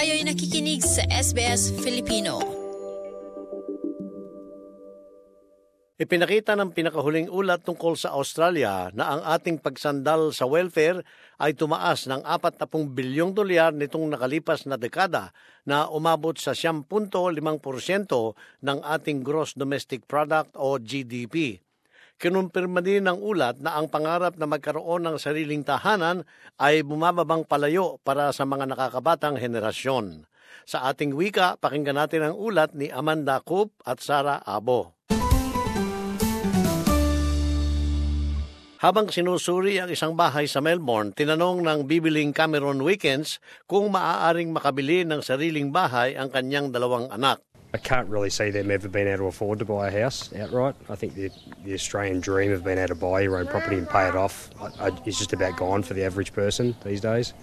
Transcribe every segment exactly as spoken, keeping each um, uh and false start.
Kayo'y nakikinig sa S B S Filipino. Ipinakita ng pinakahuling ulat tungkol sa Australia na ang ating pagsandal sa welfare ay tumaas ng apat na bilyong dolyar nitong nakalipas na dekada na umabot sa siyam punto limang porsyento ng ating gross domestic product o G D P. Kinumpirma din ng ulat na ang pangarap na magkaroon ng sariling tahanan ay bumababang palayo para sa mga nakakabatang henerasyon. Sa ating wika, pakinggan natin ang ulat ni Amanda Coop at Sarah Abo. Habang sinusuri ang isang bahay sa Melbourne, tinanong ng bibiling Cameron Weekends kung maaaring makabili ng sariling bahay ang kanyang dalawang anak. I can't really see them ever being able to afford to buy a house outright. I think the, the Australian dream of being able to buy your own property and pay it off I, I, is just about gone for the average person these days.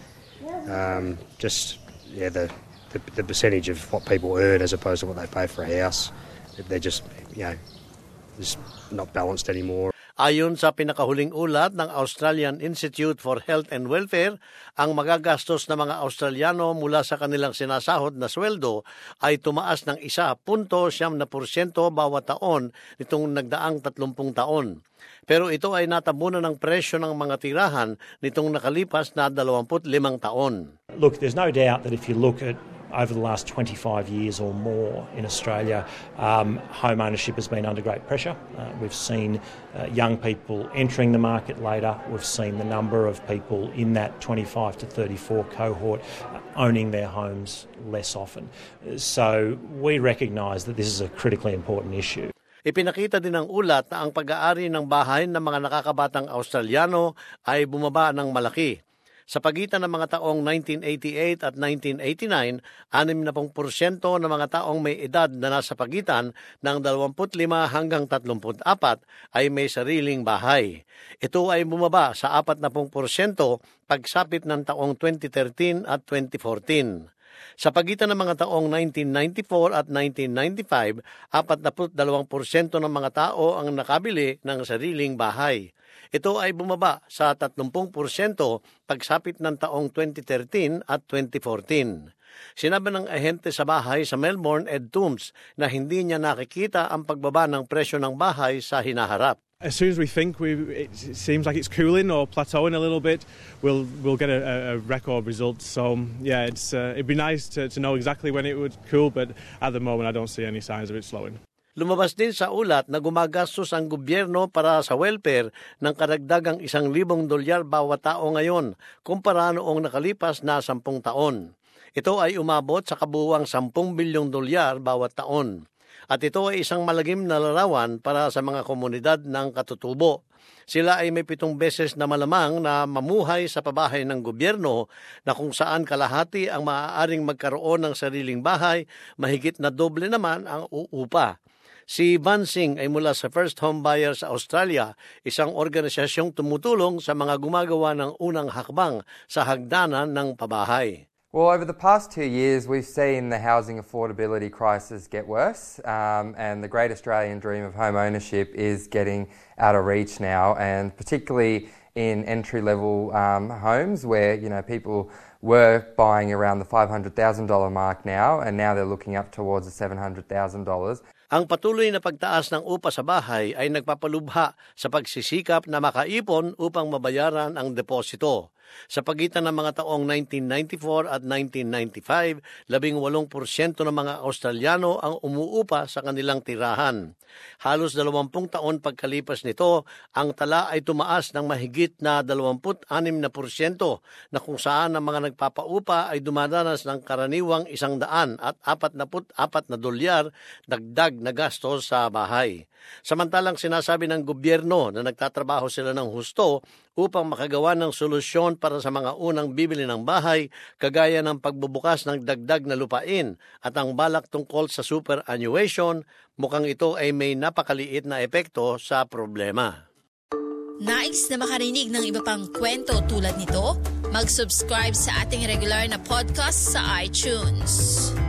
Um, just, yeah, the, the, the percentage of what people earn as opposed to what they pay for a house, they're just, you know, just not balanced anymore. Ayon sa pinakahuling ulat ng Australian Institute for Health and Welfare, ang magagastos ng mga Australiano mula sa kanilang sinasahod na sweldo ay tumaas ng one punto siyam na porsyento bawat taon nitong nagdaang tatlumpung taon. Pero ito ay natabunan ng presyo ng mga tirahan nitong nakalipas na dalawamput limang taon. Look, there's no doubt that if you look at over the last twenty-five years or more in Australia, um, home ownership has been under great pressure. Uh, we've seen uh, young people entering the market later. We've seen the number of people in that twenty-five to thirty-four cohort uh, owning their homes less often. So we recognise that this is a critically important issue. Ipinakita din ng ulat na ang pag-aari ng bahay ng mga nakakabatang Australiano ay bumaba ng malaki. Sa pagitan ng mga taong nineteen eighty-eight at nineteen eighty-nine, sixty porsyento ng mga taong may edad na nasa pagitan ng dalawampu't lima hanggang tatlumput apat ay may sariling bahay. Ito ay bumaba sa forty porsyento pagsapit ng taong twenty thirteen at twenty fourteen. Sa pagitan ng mga taong nineteen ninety-four at nineteen ninety-five, forty-two porsyento ng mga tao ang nakabili ng sariling bahay. Ito ay bumaba sa thirty porsyento pagsapit ng taong twenty thirteen at twenty fourteen. Sinabi ng ahente sa bahay sa Melbourne, Ed Toombs, na hindi niya nakikita ang pagbaba ng presyo ng bahay sa hinaharap. As soon as we think we, it seems like it's cooling or plateauing a little bit, we'll we'll get a, a record result. So yeah, it's uh, it'd be nice to, to know exactly when it would cool, but at the moment I don't see any signs of it slowing. Lumabas din sa ulat na gumagastos ang gobyerno para sa welfare ng karagdagang isang libong dolyar bawat tao ngayon, kumpara noong nakalipas na sampung taon. Ito ay umabot sa kabuuang sampung bilyong dolyar bawat taon. At ito ay isang malagim na larawan para sa mga komunidad ng katutubo. Sila ay may pitong beses na malamang na mamuhay sa pabahay ng gobyerno na kung saan kalahati ang maaaring magkaroon ng sariling bahay, mahigit na doble naman ang uupa. Si Van Singh ay mula sa First Home Buyers Australia, isang organisasyong tumutulong sa mga gumagawa ng unang hakbang sa hagdanan ng pabahay. Well, over the past two years, we've seen the housing affordability crisis get worse, um, and the great Australian dream of home ownership is getting out of reach now, and particularly in entry-level um, homes where, you know, people were buying around the five hundred thousand dollars mark now, and now they're looking up towards the seven hundred thousand dollars. Ang patuloy na pagtaas ng upa sa bahay ay nagpapalubha sa pagsisikap na makaipon upang mabayaran ang deposito. Sa pagitan ng mga taong nineteen ninety-four at nineteen ninety-five, labing walong porsyento ng mga Australiano ang umuupa sa kanilang tirahan. Halos dalawampung taon pagkalipas nito, ang tala ay tumaas ng mahigit na dalawamput anim na porsyento na kung saan ang mga nagpapaupa ay dumadanas ng karaniwang isang daan at apat na put apat na dolyar dagdag na gastos sa bahay. Samantalang sinasabi ng gobyerno na nagtatrabaho sila ng husto upang makagawa ng solusyon para sa mga unang bibili ng bahay, kagaya ng pagbubukas ng dagdag na lupain at ang balak tungkol sa superannuation, mukhang ito ay may napakaliit na epekto sa problema. Nais na makarinig ng iba pang kwento tulad nito? Mag-subscribe sa ating regular na podcast sa iTunes.